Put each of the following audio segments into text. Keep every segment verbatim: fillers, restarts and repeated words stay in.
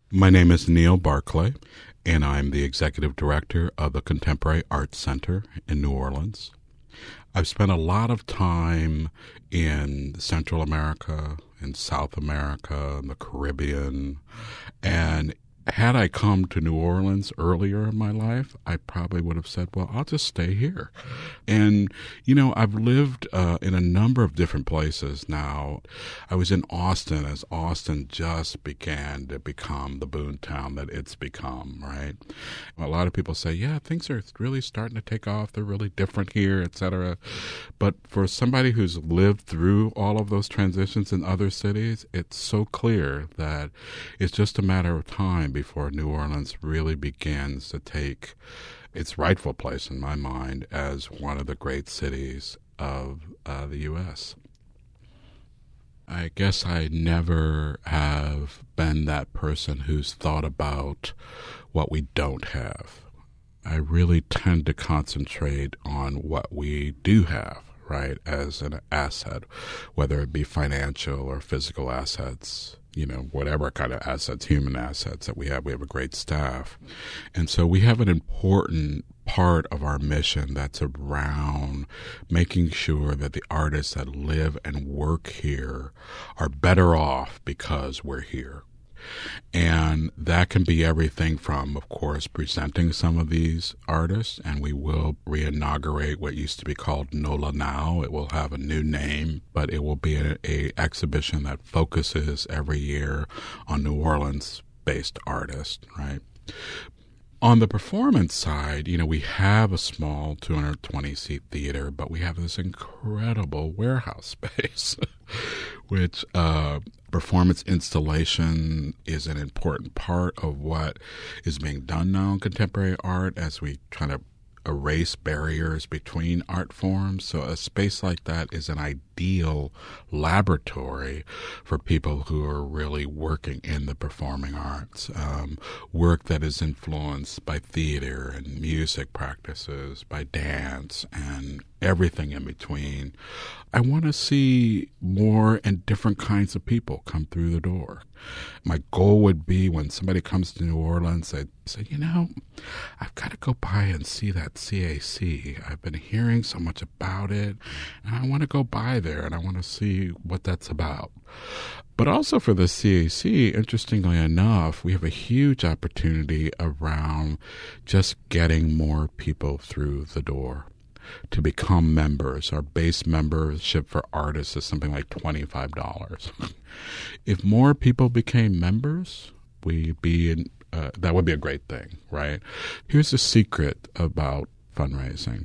My name is Neil Barclay, and I'm the executive director of the Contemporary Arts Center in New Orleans. I've spent a lot of time in Central America, in South America, in the Caribbean, and had I come to New Orleans earlier in my life, I probably would have said, well, I'll just stay here. And, you know, I've lived uh, in a number of different places now. I was in Austin as Austin just began to become the boomtown that it's become, right? A lot of people say, yeah, things are really starting to take off. They're really different here, et cetera. But for somebody who's lived through all of those transitions in other cities, it's so clear that it's just a matter of time before New Orleans really begins to take its rightful place, in my mind, as one of the great cities of uh, the U S I guess I never have been that person who's thought about what we don't have. I really tend to concentrate on what we do have, right, as an asset, whether it be financial or physical assets, you know, whatever kind of assets, human assets that we have. We have a great staff. And so we have an important part of our mission that's around making sure that the artists that live and work here are better off because we're here. And that can be everything from, of course, presenting some of these artists, and we will re-inaugurate what used to be called NOLA Now. It will have a new name, but it will be a, a exhibition that focuses every year on New Orleans-based artists, right? On the performance side, you know, we have a small two hundred twenty seat theater, but we have this incredible warehouse space, which uh, performance installation is an important part of what is being done now in contemporary art as we try to erase barriers between art forms. So a space like that is an ideal laboratory for people who are really working in the performing arts, um, work that is influenced by theater and music practices, by dance and everything in between. I want to see more and different kinds of people come through the door. My goal would be when somebody comes to New Orleans, I'd say, you know, I've got to go by and see that C A C. I've been hearing so much about it, and I want to go by there, and I want to see what that's about. But also for the C A C, interestingly enough, we have a huge opportunity around just getting more people through the door to become members. Our base membership for artists is something like twenty-five dollars. If more people became members, we'd be in, uh, that would be a great thing, right? Here's the secret about fundraising.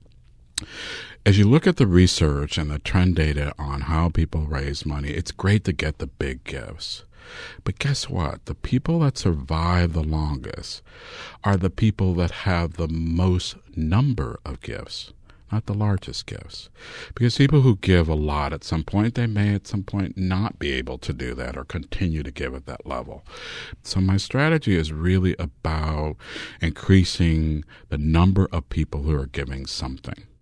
As you look at the research and the trend data on how people raise money, it's great to get the big gifts. But guess what? The people that survive the longest are the people that have the most number of gifts, not the largest gifts. Because people who give a lot at some point, they may at some point not be able to do that or continue to give at that level. So my strategy is really about increasing the number of people who are giving something.